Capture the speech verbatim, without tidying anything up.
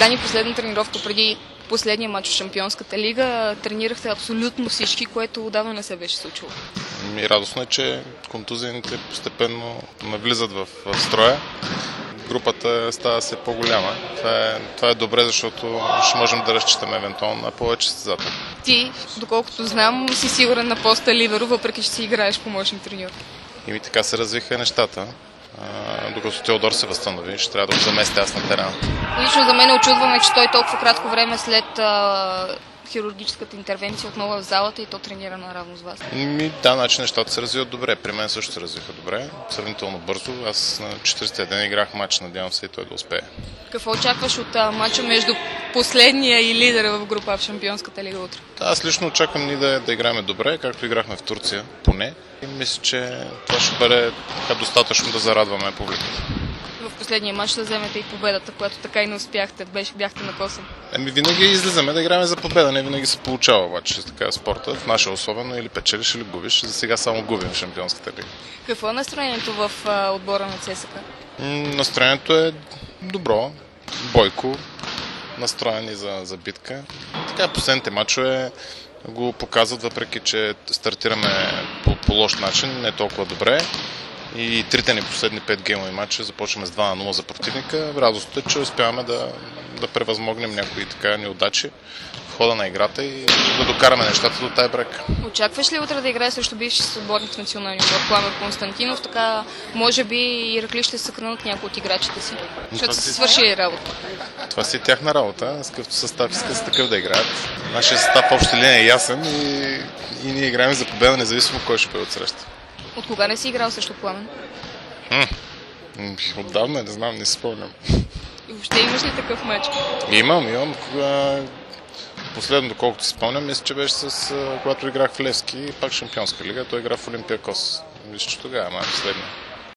Дани, последна тренировка преди последния матч в Шампионската лига. Тренирахте абсолютно всички, което отдавна не се беше случило. И радостно е, че контузионите постепенно навлизат в, в строя. Групата става все по-голяма. Това е, това е добре, защото ще можем да разчитаме евентуално на повече състезатели. Ти, доколкото знам, си сигурен на поста либеро, въпреки че си играеш помощник треньор. И ми така се развиха нещата. А, докато Теодор се възстанови, ще трябва да го заместя аз на терена. Лично за мен е очудване, че той толкова кратко време след а, хирургическата интервенция отново е в залата и то тренира наравно с вас. Ми, да, значи нещата се развиват добре. При мен също се развиха добре, сравнително бързо. Аз на четиридесетия ден играх матч, надявам се и той да успее. Какво очакваш от а, матча между последния и лидера в група в Шампионската лига утре? Да, аз лично очаквам ни да, да играем добре, както играхме в Турция, поне. И мисля, че това ще бъде така достатъчно да зарадваме публиката. В последния матч да вземете и победата, която така и не успяхте, беше, бяхте на косъм. Еми винаги излизаме да играем за победа, не винаги се получава обаче така спорта, в наша особено, или печелиш, или губиш. За сега само губим в Шампионската лига. Какво е настроението в а, отбора на ЦСКА? Настроението е добро, бойко, настроени за, за битка. Така последните мачове го показват, въпреки че стартираме по, по лош начин, не толкова добре. И трите ни последни пет геймови матча започваме с два на нула за противника. Радостта е, че успяваме да, да превъзмогнем някои така неудачи в хода на играта и да докараме нещата до тая брак. Очакваш ли утре да играе също бивши съотборник в националния отбор Пламен Константинов? Така може би и Иракли ще съхранят някои от играчите си, защото се свърши работа. Това си е тяхна работа. С какъвто състав иска с такъв да играят. Нашия състав в обща линия е ясен и, и ние играем за победа, независимо кой ще бъде отсреща. От кога не си играл също Пламен? Хм, отдавна, не знам, не си спомням. И въобще имаш ли такъв матч? Имам, имам. Последно, доколкото си спомням, мисля, че беше с когато играх в Левски, пак Шампионска лига, той игра в Олимпиакос. Мисля, че тогава, ама последно.